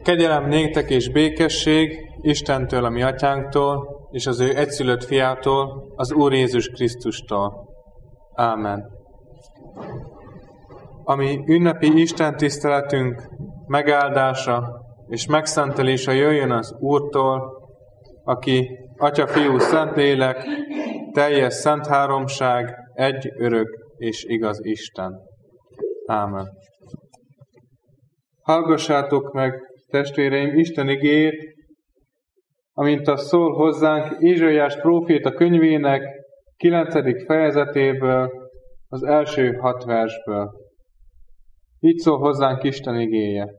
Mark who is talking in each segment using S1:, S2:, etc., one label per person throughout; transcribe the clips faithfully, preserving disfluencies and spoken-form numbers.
S1: Kegyelem néktek és békesség Istentől, a mi atyánktól, és az ő egyszülött fiától, az Úr Jézus Krisztustól. Ámen. Ami ünnepi Isten tiszteletünk megáldása és megszentelése jöjjön az Úrtól, aki Atya, Fiú, Szentlélek, teljes szent háromság, egy örök és igaz Isten. Ámen. Hallgassátok meg, testvéreim, Isten igéjét, amint az szól hozzánk Ézsaiás próféta könyvének kilencedik fejezetéből, az első hat versből. Így szól hozzánk Isten igéje.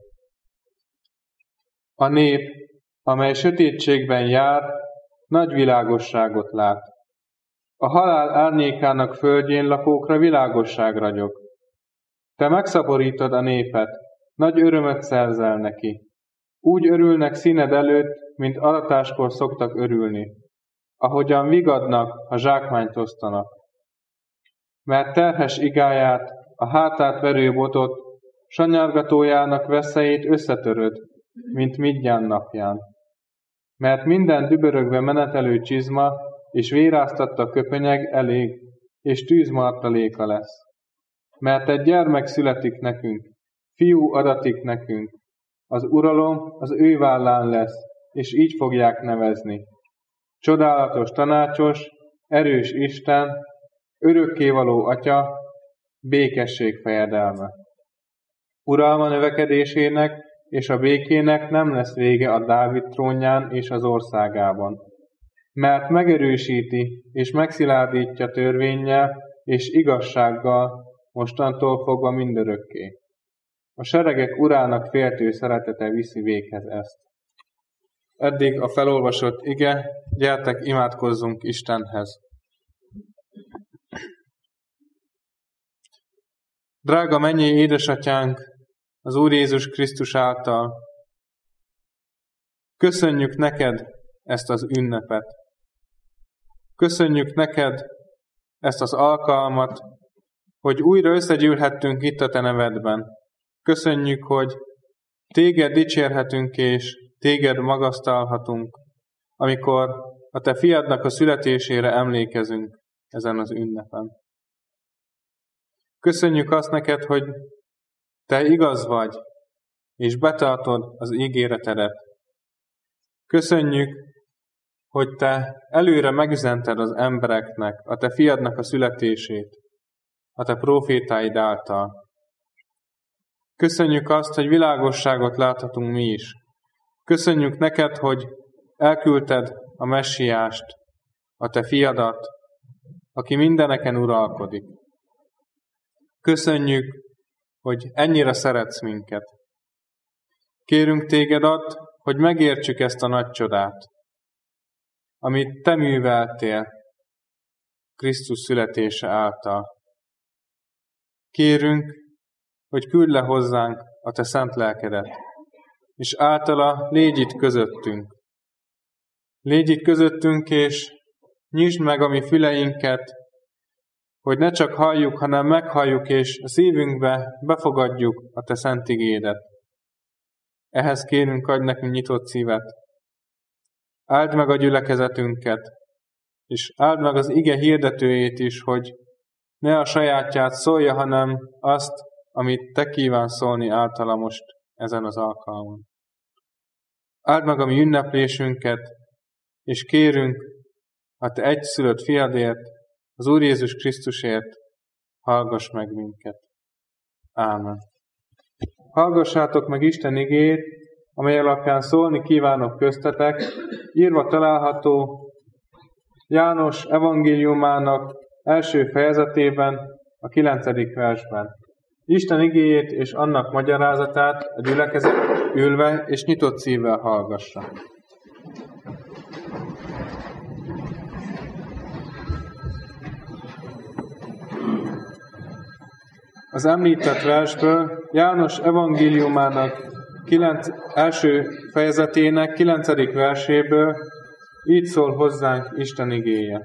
S1: A nép, amely sötétségben jár, nagy világosságot lát. A halál árnyékának földjén lakókra világosság ragyog. Te megszaporítod a népet, nagy örömöt szerzel neki. Úgy örülnek színed előtt, mint aratáskor szoktak örülni, ahogyan vigadnak, ha zsákmányt osztanak. Mert terhes igáját, a hátát verő botot, sanyargatójának veszélyét összetöröd, mint Midján napján. Mert minden dübörögve menetelő csizma és véráztatta köpönyeg elég, és tűzmartaléka lesz. Mert egy gyermek születik nekünk, fiú adatik nekünk, az uralom az ő vállán lesz, és így fogják nevezni. Csodálatos tanácsos, erős Isten, örökkévaló Atya, békesség fejedelme. Uralma növekedésének és a békének nem lesz vége a Dávid trónján és az országában, mert megerősíti és megszilárdítja törvénnyel és igazsággal mostantól fogva mindörökké. A seregek urának féltő szeretete viszi véghez ezt. Eddig a felolvasott ige, gyertek, imádkozzunk Istenhez. Drága mennyei édesatyánk, az Úr Jézus Krisztus által, köszönjük neked ezt az ünnepet. Köszönjük neked ezt az alkalmat, hogy újra összegyűlhettünk itt a te nevedben. Köszönjük, hogy téged dicsérhetünk és téged magasztalhatunk, amikor a te fiadnak a születésére emlékezünk ezen az ünnepen. Köszönjük azt neked, hogy te igaz vagy, és betartod az ígéretedet. Köszönjük, hogy te előre megüzented az embereknek a te fiadnak a születését, a te prófétáid által. Köszönjük azt, hogy világosságot láthatunk mi is. Köszönjük neked, hogy elküldted a messiást, a te fiadat, aki mindeneken uralkodik. Köszönjük, hogy ennyire szeretsz minket. Kérünk téged add, hogy megértsük ezt a nagy csodát, amit te műveltél Krisztus születése által. Kérünk, hogy küld le hozzánk a te szent lelkedet, és általa légy itt közöttünk. Légy itt közöttünk, és nyisd meg a mi füleinket, hogy ne csak halljuk, hanem meghalljuk, és a szívünkbe befogadjuk a te szent igédet. Ehhez kérünk, adj nekünk nyitott szívet. Áld meg a gyülekezetünket, és áld meg az ige hirdetőjét is, hogy ne a sajátját szólja, hanem azt, amit te kívánsz szólni általa most ezen az alkalmon. Áld meg a mi ünneplésünket, és kérünk a te egyszülött fiadért, az Úr Jézus Krisztusért, hallgass meg minket. Ámen. Hallgassátok meg Isten igéjét, amely alapján szólni kívánok köztetek, írva található János evangéliumának első fejezetében, a kilencedik versben. Isten igéjét és annak magyarázatát a gyülekezet ülve és nyitott szívvel hallgassa. Az említett versből János evangéliumának kilenc, első fejezetének kilencedik verséből így szól hozzánk Isten igéje.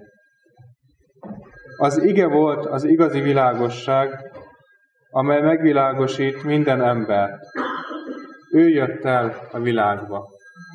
S1: Az ige volt az igazi világosság, amely megvilágosít minden embert. Ő jött el a világba.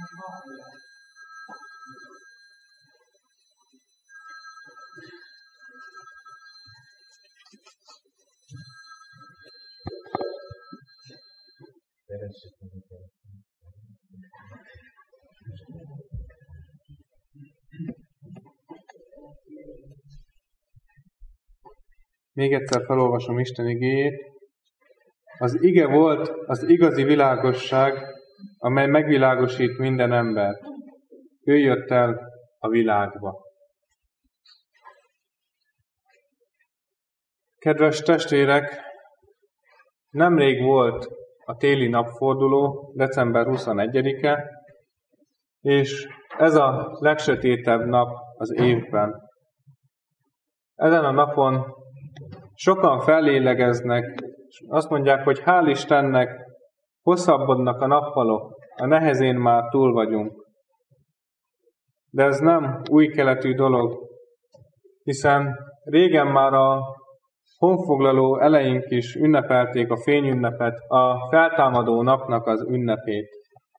S1: Még egyszer felolvasom Isten igéjét. Az ige volt az igazi világosság, amely megvilágosít minden embert. Ő jött el a világba. Kedves testvérek, nemrég volt a téli napforduló, december huszonegyedike, és ez a legsötétebb nap az évben. Ezen a napon sokan fellélegeznek, és azt mondják, hogy hál' Istennek, hosszabbodnak a nappalok, a nehezén már túl vagyunk. De ez nem új keletű dolog, hiszen régen már a honfoglaló eleink is ünnepelték a fényünnepet, a feltámadó napnak az ünnepét.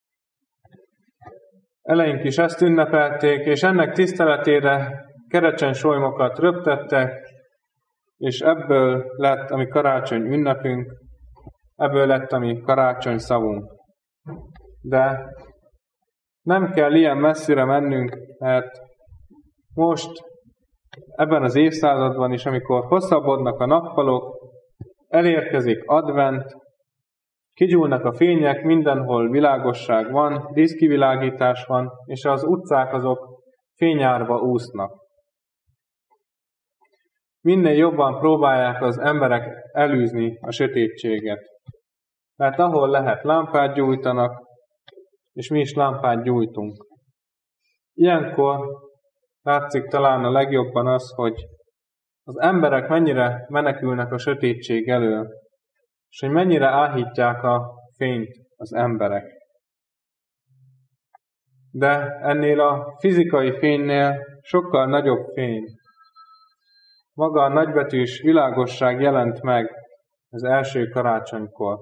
S1: Eleink is ezt ünnepelték, és ennek tiszteletére kerecsensolymokat röptettek, és ebből lett a mi karácsony ünnepünk, ebből lett a mi karácsony szavunk. De nem kell ilyen messzire mennünk, mert most, ebben az évszázadban is, amikor hosszabbodnak a nappalok, elérkezik advent, kigyúlnak a fények, mindenhol világosság van, díszkivilágítás van, és az utcák azok fényárba úsznak. Minél jobban próbálják az emberek elűzni a sötétséget. Mert ahol lehet, lámpát gyújtanak, és mi is lámpát gyújtunk. Ilyenkor látszik talán a legjobban az, hogy az emberek mennyire menekülnek a sötétség elől, és hogy mennyire áhítják a fényt az emberek. De ennél a fizikai fénynél sokkal nagyobb fény. Maga a nagybetűs világosság jelent meg az első karácsonykor.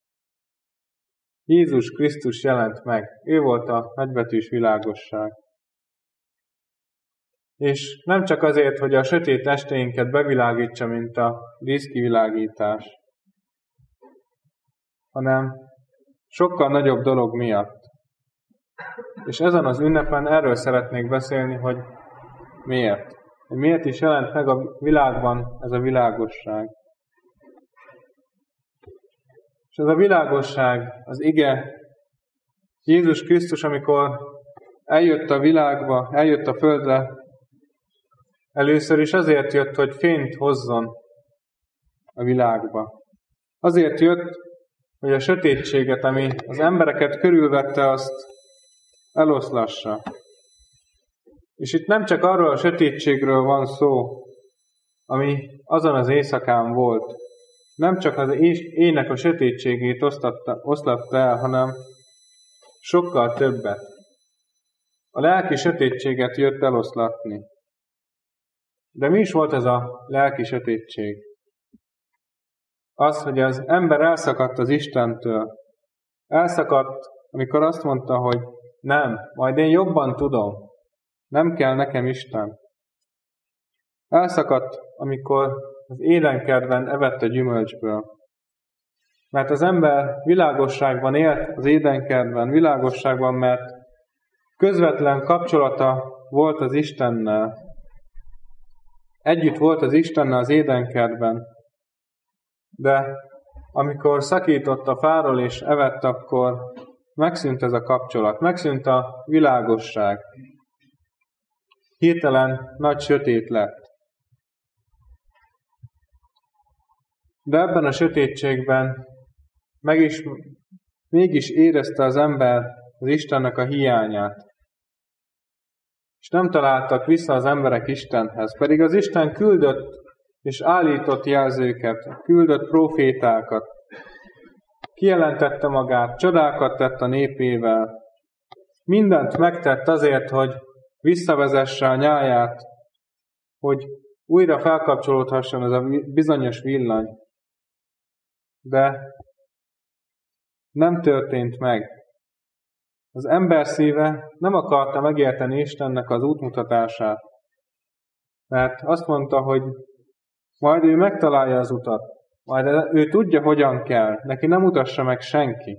S1: Jézus Krisztus jelent meg, ő volt a nagybetűs világosság. És nem csak azért, hogy a sötét esteinket bevilágítsa, mint a díszkivilágítás, hanem sokkal nagyobb dolog miatt. És ezen az ünnepen erről szeretnék beszélni, hogy miért. Hogy miért is jelent meg a világban ez a világosság. És ez a világosság, az ige, Jézus Krisztus, amikor eljött a világba, eljött a földre, először is azért jött, hogy fényt hozzon a világba. Azért jött, hogy a sötétséget, ami az embereket körülvette, azt eloszlassa. És itt nem csak arról a sötétségről van szó, ami azon az éjszakán volt. Nem csak az éjnek a sötétségét oszlatta el, hanem sokkal többet. A lelki sötétséget jött eloszlatni. De mi is volt ez a lelki sötétség? Az, hogy az ember elszakadt az Istentől. Elszakadt, amikor azt mondta, hogy nem, majd én jobban tudom. Nem kell nekem Isten. Elszakadt, amikor az édenkertben evett a gyümölcsből. Mert az ember világosságban élt az édenkertben, világosságban, mert közvetlen kapcsolata volt az Istennel. Együtt volt az Istennel az édenkertben. De amikor szakított a fáról és evett, akkor megszűnt ez a kapcsolat, megszűnt a világosság. Hirtelen nagy sötét lett. De ebben a sötétségben meg is, mégis érezte az ember az Istennek a hiányát. És nem találtak vissza az emberek Istenhez, pedig az Isten küldött és állított jelzőket, küldött prófétákat, kijelentette magát, csodákat tett a népével, mindent megtett azért, hogy visszavezesse a nyáját, hogy újra felkapcsolódhasson ez a bizonyos villany. De nem történt meg. Az ember szíve nem akarta megérteni Istennek az útmutatását, mert azt mondta, hogy majd ő megtalálja az utat, majd ő tudja, hogyan kell, neki nem mutassa meg senki.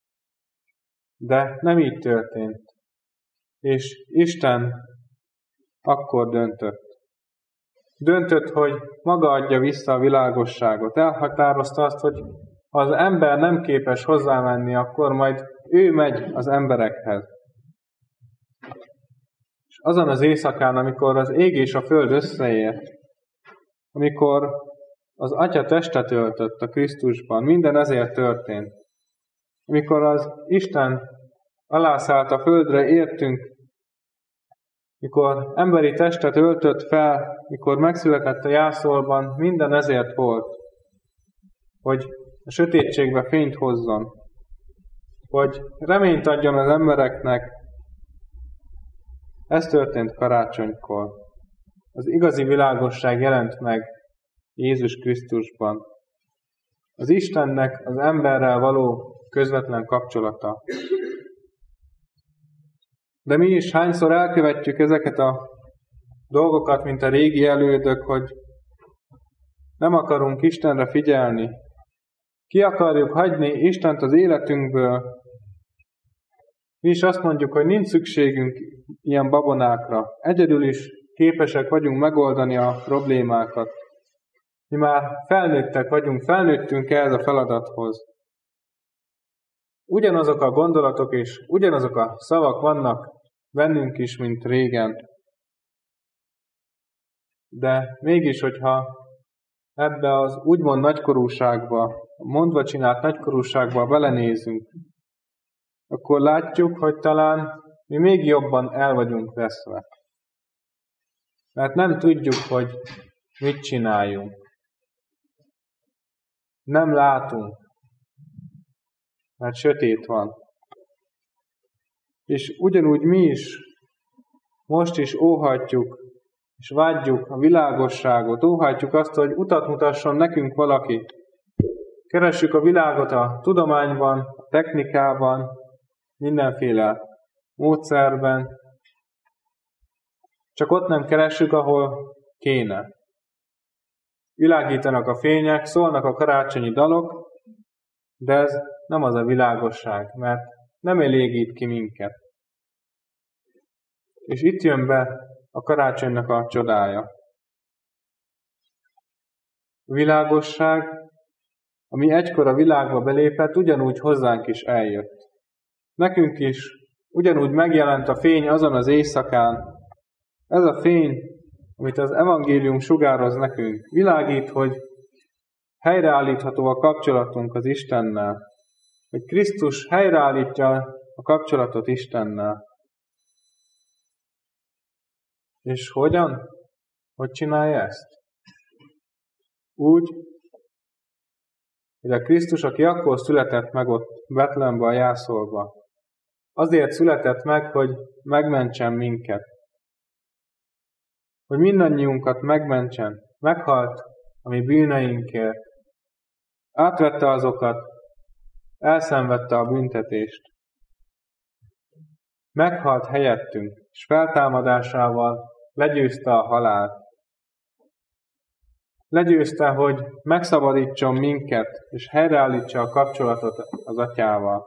S1: De nem így történt. És Isten akkor döntött. Döntött, hogy maga adja vissza a világosságot. Elhatározta azt, hogy ha az ember nem képes hozzámenni, akkor majd ő megy az emberekhez. És azon az éjszakán, amikor az ég és a föld összeért, amikor az Atya testet öltött a Krisztusban, minden ezért történt. Amikor az Isten alászállt a földre, értünk, mikor emberi testet öltött fel, mikor megszületett a jászolban, minden ezért volt, hogy a sötétségbe fényt hozzon, hogy reményt adjon az embereknek. Ez történt karácsonykor. Az igazi világosság jelent meg Jézus Krisztusban. Az Istennek az emberrel való közvetlen kapcsolata. De mi is hányszor elkövetjük ezeket a dolgokat, mint a régi elődök, hogy nem akarunk Istenre figyelni. Ki akarjuk hagyni Istent az életünkből. Mi is azt mondjuk, hogy nincs szükségünk ilyen babonákra. Egyedül is képesek vagyunk megoldani a problémákat. Mi már felnőttek vagyunk, felnőttünk ehhez a feladathoz. Ugyanazok a gondolatok és ugyanazok a szavak vannak bennünk is, mint régen. De mégis, hogyha ebbe az úgymond nagykorúságba, mondva csinált nagykorúságba belenézünk, akkor látjuk, hogy talán mi még jobban el vagyunk veszve. Mert nem tudjuk, hogy mit csináljunk. Nem látunk, mert sötét van. És ugyanúgy mi is most is óhatjuk, és vágyjuk a világosságot, óhatjuk azt, hogy utat mutasson nekünk valaki. Keressük a világot a tudományban, a technikában, mindenféle módszerben. Csak ott nem keressük, ahol kéne. Világítanak a fények, szólnak a karácsonyi dalok, de ez nem az a világosság, mert nem elégít ki minket. És itt jön be a karácsonynak a csodája. A világosság, ami egykor a világba belépett, ugyanúgy hozzánk is eljött. Nekünk is ugyanúgy megjelent a fény azon az éjszakán. Ez a fény, amit az evangélium sugároz nekünk, világít, hogy helyreállítható a kapcsolatunk az Istennel, hogy Krisztus helyreállítja a kapcsolatot Istennel. És hogyan? Hogy csinálja ezt? Úgy, hogy a Krisztus, aki akkor született meg ott Betlehembe a jászolba, azért született meg, hogy megmentsen minket. Hogy mindannyiunkat megmentsen. Meghalt a mi bűneinkért. Átvette azokat, elszenvedte a büntetést. Meghalt helyettünk, és feltámadásával legyőzte a halált. Legyőzte, hogy megszabadítson minket, és helyreállítsa a kapcsolatot az Atyával.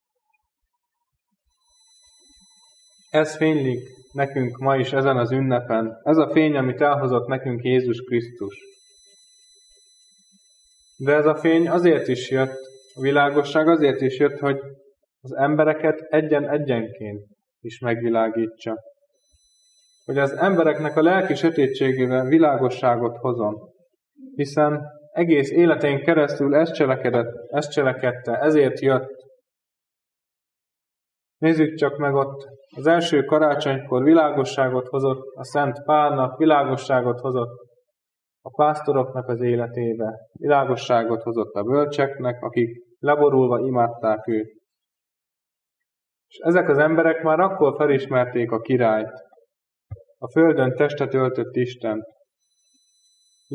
S1: Ez fénylik nekünk ma is ezen az ünnepen. Ez a fény, amit elhozott nekünk Jézus Krisztus. De ez a fény azért is jött, a világosság azért is jött, hogy az embereket egyen-egyenként is megvilágítsa. Hogy az embereknek a lelki sötétségével világosságot hozon. Hiszen egész életén keresztül ezt cselekedett, ezt cselekedte, ezért jött. Nézzük csak meg ott, az első karácsonykor világosságot hozott a Szent Pálnak, világosságot hozott a pásztoroknak az életébe, világosságot hozott a bölcseknek, akik leborulva imádták őt. És ezek az emberek már akkor felismerték a királyt, a földön testet öltött Istent.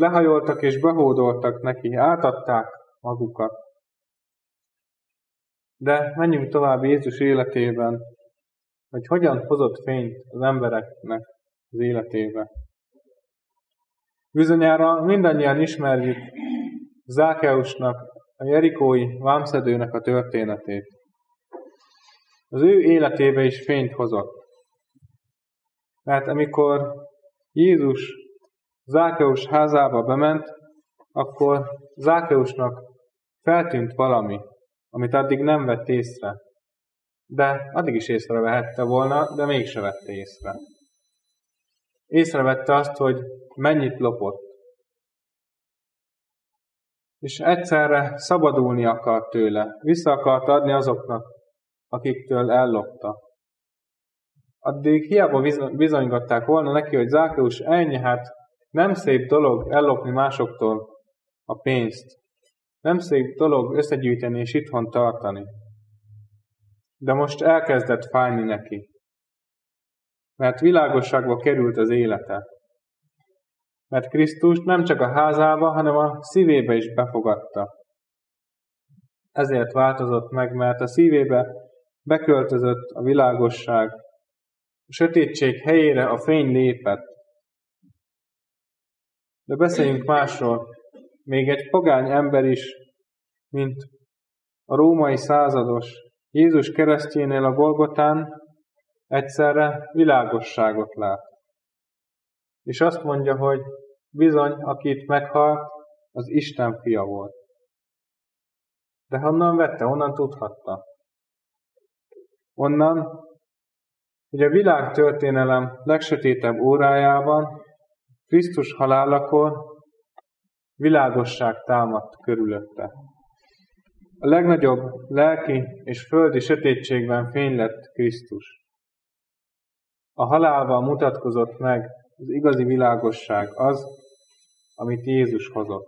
S1: Lehajoltak és behódoltak neki, átadták magukat. De menjünk tovább Jézus életében, hogy hogyan hozott fényt az embereknek az életébe. Bizonyára mindannyian ismerjük Zákeusnak, a jerikói vámszedőnek a történetét. Az ő életébe is fényt hozott. Mert amikor Jézus Zákeus házába bement, akkor Zákeusnak feltűnt valami, amit addig nem vett észre. De addig is észrevehette volna, de mégse vette észre. Észrevette azt, hogy mennyit lopott. És egyszerre szabadulni akart tőle, vissza akart adni azoknak, akiktől ellopta. Addig hiába bizonygatták volna neki, hogy Zákeus, ennyi, hát nem szép dolog ellopni másoktól a pénzt. Nem szép dolog összegyűjteni és itthon tartani. De most elkezdett fájni neki. Mert világosságba került az élete. Mert Krisztust nem csak a házába, hanem a szívébe is befogadta. Ezért változott meg, mert a szívébe beköltözött a világosság. A sötétség helyére a fény lépett. De beszéljünk másról. Még egy pogány ember is, mint a római százados, Jézus keresztjénél a Golgotán egyszerre világosságot lát. És azt mondja, hogy bizony, aki itt meghalt, az Isten fia volt. De honnan vette, honnan tudhatta? Onnan, hogy a világtörténelem legsötétebb órájában, Krisztus halálakor világosság támadt körülötte. A legnagyobb lelki és földi sötétségben fény lett Krisztus. A halálban mutatkozott meg az igazi világosság, az, amit Jézus hozott.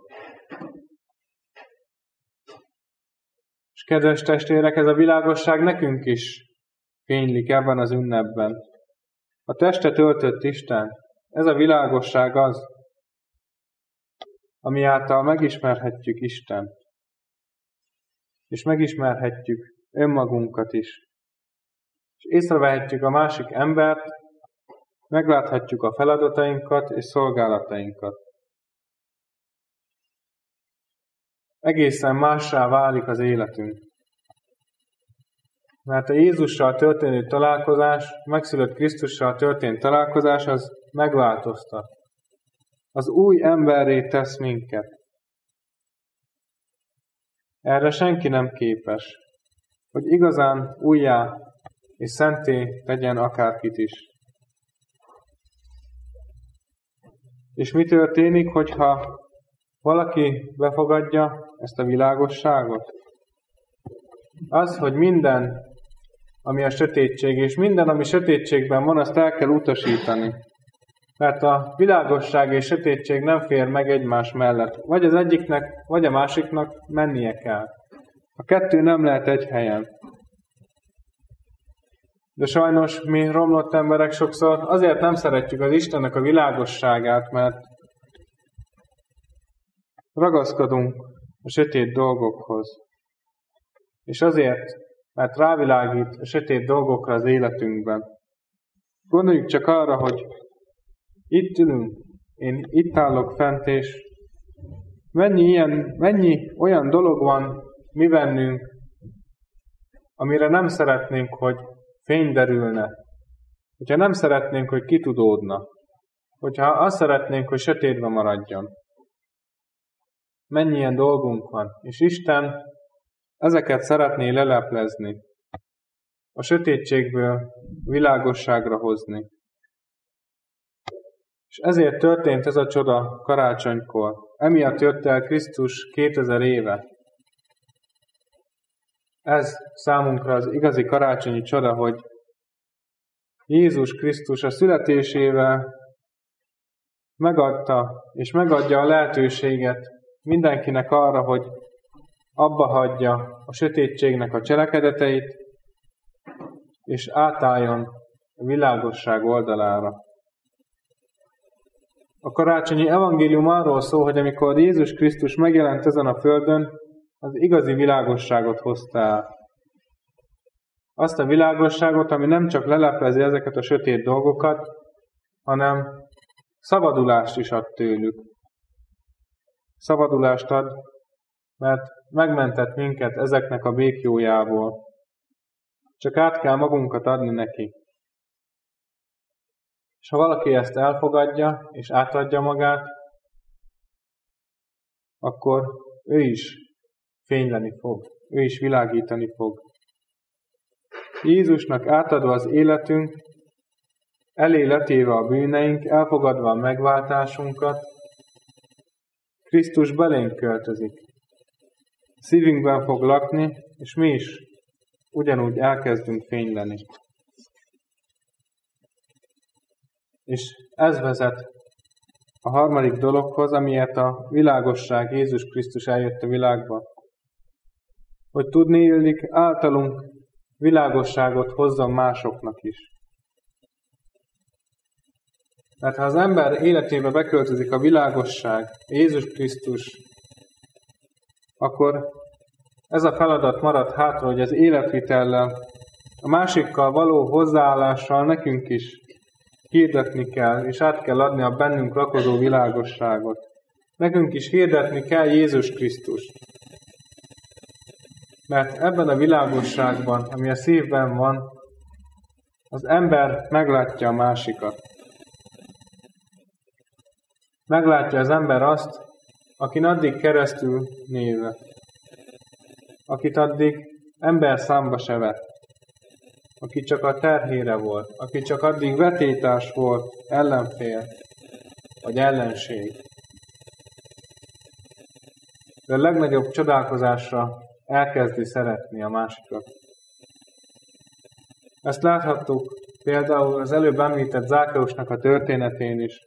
S1: És kedves testvérek, ez a világosság nekünk is fénylik ebben az ünnepben. A testet öltött Isten, ez a világosság az, ami által megismerhetjük Istent, és megismerhetjük önmagunkat is. És észrevehetjük a másik embert, megláthatjuk a feladatainkat és szolgálatainkat. Egészen mássá válik az életünk. Mert a Jézussal történő találkozás, megszülött Krisztussal történt találkozás, az megváltoztat. Az új emberré tesz minket. Erre senki nem képes, hogy igazán újjá és szenté tegyen akárkit is. És mi történik, hogyha valaki befogadja ezt a világosságot? Az, hogy minden, ami a sötétség, és minden, ami sötétségben van, azt el kell utasítani. Mert a világosság és sötétség nem fér meg egymás mellett. Vagy az egyiknek, vagy a másiknak mennie kell. A kettő nem lehet egy helyen. De sajnos mi romlott emberek sokszor azért nem szeretjük az Istennek a világosságát, mert ragaszkodunk a sötét dolgokhoz. És azért, mert rávilágít a sötét dolgokra az életünkben. Gondoljuk csak arra, hogy itt ülünk, én itt állok fent, és mennyi, ilyen, mennyi olyan dolog van mi bennünk, amire nem szeretnénk, hogy fény derülne. Hogyha nem szeretnénk, hogy kitudódna. Hogyha azt szeretnénk, hogy sötétbe maradjon. Mennyi ilyen dolgunk van. És Isten ezeket szeretné leleplezni. A sötétségből világosságra hozni. És ezért történt ez a csoda karácsonykor. Emiatt jött el Krisztus kétezer éve. Ez számunkra az igazi karácsonyi csoda, hogy Jézus Krisztus a születésével megadta és megadja a lehetőséget mindenkinek arra, hogy abba hagyja a sötétségnek a cselekedeteit, és átálljon a világosság oldalára. A karácsonyi evangélium arról szól, hogy amikor Jézus Krisztus megjelent ezen a földön, az igazi világosságot hozta el. Azt a világosságot, ami nem csak leleplezi ezeket a sötét dolgokat, hanem szabadulást is ad tőlük. Szabadulást ad, mert megmentett minket ezeknek a békjójából. Csak át kell magunkat adni neki. És ha valaki ezt elfogadja, és átadja magát, akkor ő is fényleni fog, ő is világítani fog. Jézusnak átadva az életünk, elé letéve a bűneink, elfogadva a megváltásunkat, Krisztus belénk költözik. Szívünkben fog lakni, és mi is ugyanúgy elkezdünk fényleni. És ez vezet a harmadik dologhoz, amiért a világosság, Jézus Krisztus eljött a világba. Hogy tudni illik, általunk világosságot hozzon másoknak is. Mert ha az ember életébe beköltözik a világosság, Jézus Krisztus, akkor ez a feladat marad hátra, hogy az életvitellel, a másikkal való hozzáállással nekünk is hirdetni kell, és át kell adni a bennünk lakozó világosságot. Nekünk is hirdetni kell Jézus Krisztust. Mert ebben a világosságban, ami a szívben van, az ember meglátja a másikat. Meglátja az ember azt, akin addig keresztül nézve, akit addig ember számba se vett, aki csak a terhére volt, aki csak addig vetétás volt, ellenfél, vagy ellenség. De a legnagyobb csodálkozásra elkezdi szeretni a másikat. Ezt láthattuk például az előbb említett Zákkeusnak a történetén is.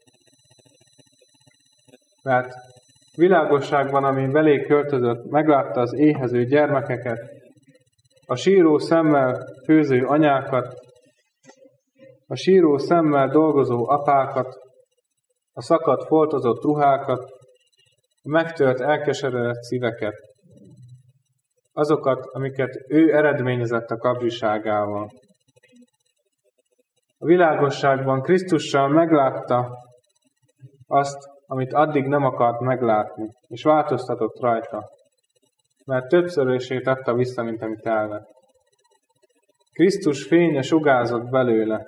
S1: Mert világosságban, ami belé költözött, meglátta az éhező gyermekeket, a síró szemmel főző anyákat, a síró szemmel dolgozó apákat, a szakadt, foltozott ruhákat, a megtört, elkeseredett szíveket, azokat, amiket ő eredményezett a kapzsiságával. A világosságban Krisztussal meglátta azt, amit addig nem akart meglátni, és változtatott rajta, mert többszörösét adta vissza, mint amit elvett. Krisztus fénye sugárzott belőle,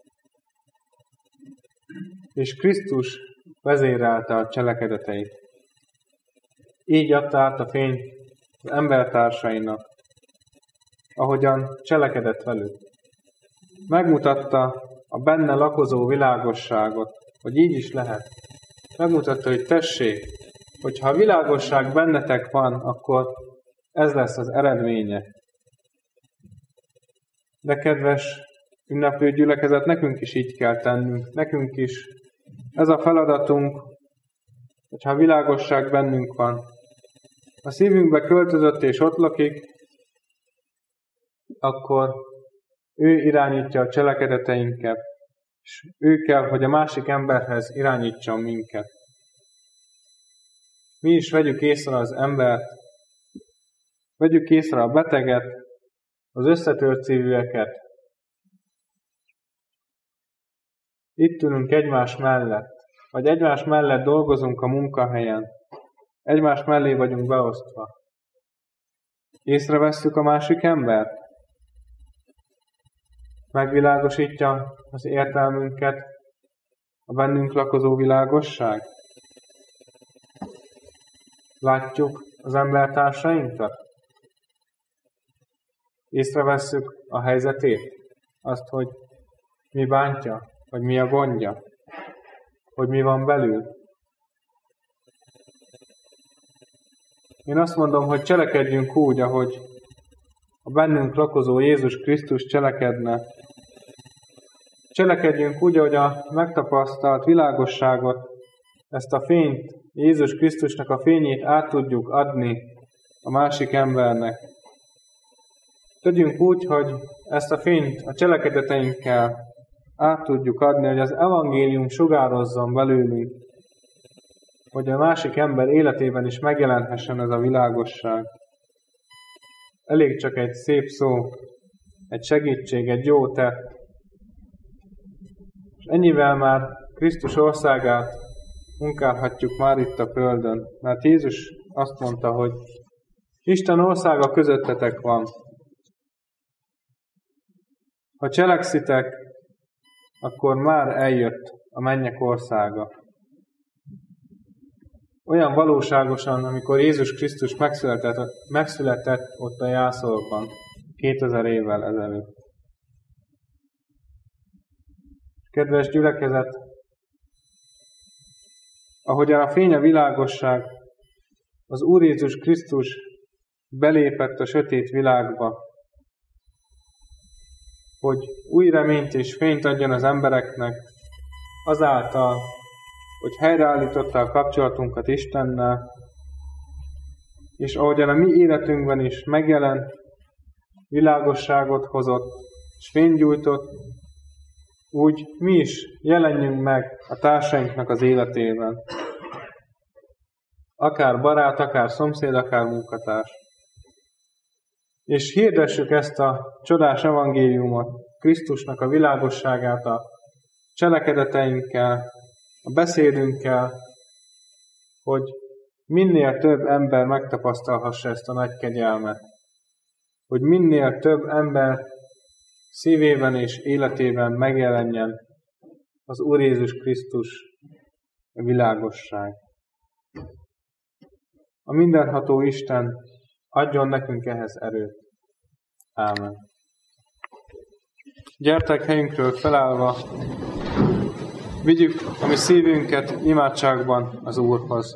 S1: és Krisztus vezérelte a cselekedeteit. Így adta át a fényt az embertársainak, ahogyan cselekedett velük. Megmutatta a benne lakozó világosságot, hogy így is lehet. Megmutatta, hogy tessék, hogyha a világosság bennetek van, akkor ez lesz az eredménye. De kedves ünneplő gyülekezet, nekünk is így kell tennünk, nekünk is. Ez a feladatunk, hogyha a világosság bennünk van. A szívünkbe költözött és ott lakik, akkor ő irányítja a cselekedeteinket, és ő kell, hogy a másik emberhez irányítson minket. Mi is vegyük észre az embert, vegyük észre a beteget, az összetört szívűeket. Itt ülünk egymás mellett, vagy egymás mellett dolgozunk a munkahelyen, egymás mellé vagyunk beosztva. Észrevesszük a másik embert? Megvilágosítja az értelmünket a bennünk lakozó világosság? Látjuk az embertársainkat? Észrevesszük a helyzetét? Azt, hogy mi bántja, vagy mi a gondja, hogy mi van belül? Én azt mondom, hogy cselekedjünk úgy, ahogy a bennünk lakozó Jézus Krisztus cselekedne. Cselekedjünk úgy, ahogy a megtapasztalt világosságot, ezt a fényt, Jézus Krisztusnak a fényét át tudjuk adni a másik embernek. Tegyünk úgy, hogy ezt a fényt a cselekedeteinkkel át tudjuk adni, hogy az evangélium sugározzon belőlünk, hogy a másik ember életében is megjelenhessen ez a világosság. Elég csak egy szép szó, egy segítség, egy jó tett. És ennyivel már Krisztus országát munkálhatjuk már itt a földön, mert Jézus azt mondta, hogy Isten országa közöttetek van. Ha cselekszitek, akkor már eljött a mennyek országa. Olyan valóságosan, amikor Jézus Krisztus megszületett, megszületett ott a jászolban, kétezer évvel ezelőtt. Kedves gyülekezet, ahogyan a fény a világosság, az Úr Jézus Krisztus belépett a sötét világba, hogy új reményt és fényt adjon az embereknek, azáltal, hogy helyreállította a kapcsolatunkat Istennel, és ahogyan a mi életünkben is megjelent, világosságot hozott, és fényt gyújtott, úgy mi is jelenjünk meg a társainknak az életében. Akár barát, akár szomszéd, akár munkatárs. És hirdessük ezt a csodás evangéliumot, Krisztusnak a világosságát a cselekedeteinkkel, a beszédünkkel, hogy minél több ember megtapasztalhassa ezt a nagy kegyelmet. Hogy minél több ember szívében és életében megjelenjen az Úr Jézus Krisztus a világosság. A mindenható Isten adjon nekünk ehhez erőt. Ámen. Gyertek helyünkről felállva, vigyük a mi szívünket imádságban az Úrhoz.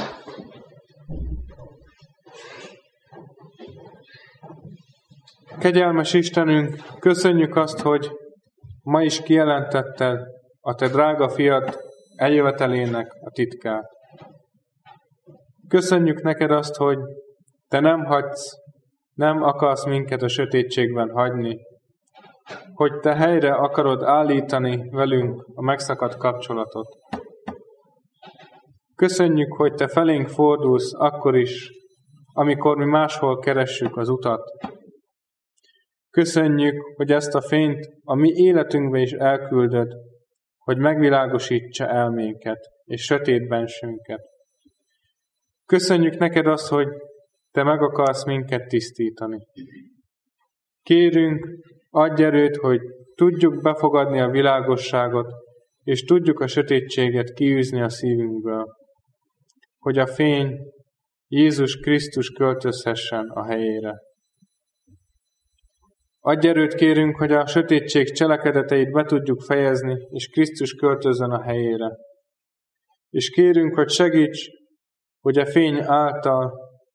S1: Kegyelmes Istenünk, köszönjük azt, hogy ma is kijelentetted a te drága fiad eljövetelének a titkát. Köszönjük neked azt, hogy te nem hagysz, nem akarsz minket a sötétségben hagyni, hogy te helyre akarod állítani velünk a megszakadt kapcsolatot. Köszönjük, hogy te felénk fordulsz akkor is, amikor mi máshol keressük az utat. Köszönjük, hogy ezt a fényt a mi életünkbe is elküldöd, hogy megvilágosítsa elménket és sötét bensőnket. Köszönjük neked azt, hogy te meg akarsz minket tisztítani. Kérünk, adj erőt, hogy tudjuk befogadni a világosságot, és tudjuk a sötétséget kiűzni a szívünkből, hogy a fény Jézus Krisztus költözhessen a helyére. Adj erőt kérünk, hogy a sötétség cselekedeteit be tudjuk fejezni, és Krisztus költözzön a helyére. És kérünk, hogy segíts, hogy a fény által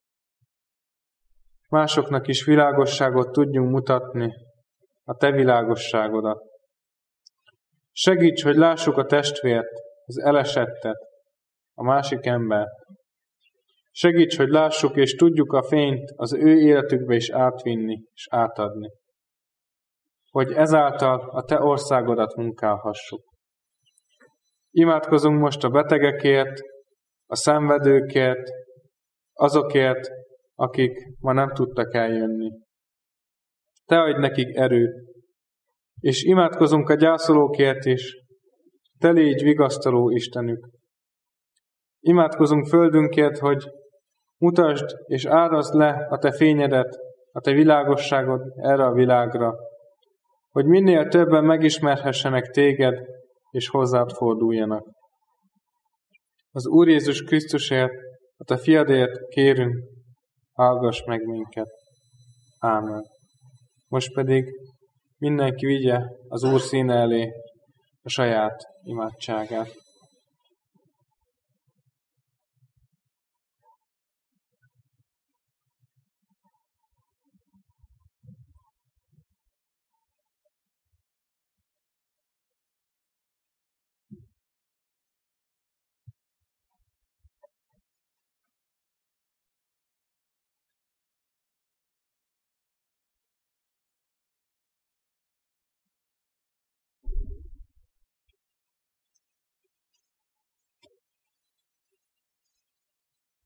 S1: másoknak is világosságot tudjunk mutatni, a te világosságodat. Segíts, hogy lássuk a testvért, az elesettet, a másik embert. Segíts, hogy lássuk és tudjuk a fényt az ő életükbe is átvinni és átadni. Hogy ezáltal a te országodat munkálhassuk. Imádkozunk most a betegekért, a szenvedőkért, azokért, akik ma nem tudtak eljönni. Te adj nekik erőt, és imádkozunk a gyászolókért is, te légy vigasztaló Istenük. Imádkozunk földünkért, hogy mutasd és árazd le a te fényedet, a te világosságod erre a világra, hogy minél többen megismerhessenek téged, és hozzád forduljanak. Az Úr Jézus Krisztusért, a te fiadért kérünk, hallgass meg minket. Ámen. Most pedig mindenki vigye az Úr színe elé a saját imádságát.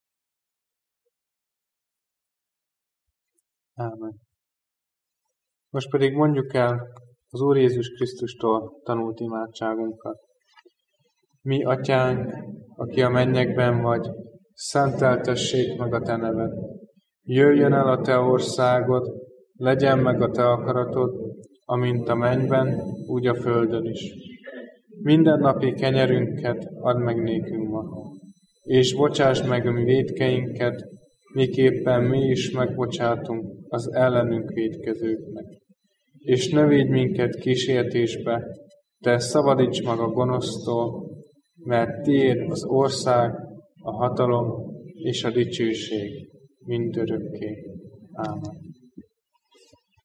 S1: Ámen. Most pedig mondjuk el az Úr Jézus Krisztustól tanult imádságunkat. Mi, Atyánk, aki a mennyekben vagy, szenteltessék meg a Te neved. Jöjjön el a Te országod, legyen meg a Te akaratod, amint a mennyben, úgy a földön is. Minden napi kenyerünket add meg nékünk ma, és bocsáss meg a mi vétkeinket, miképpen mi is megbocsátunk az ellenünk vétkezőknek. És ne védj minket kísértésbe, de szabadíts meg a gonosztól, mert tiéd az ország, a hatalom és a dicsőség mindörökké. Ámen.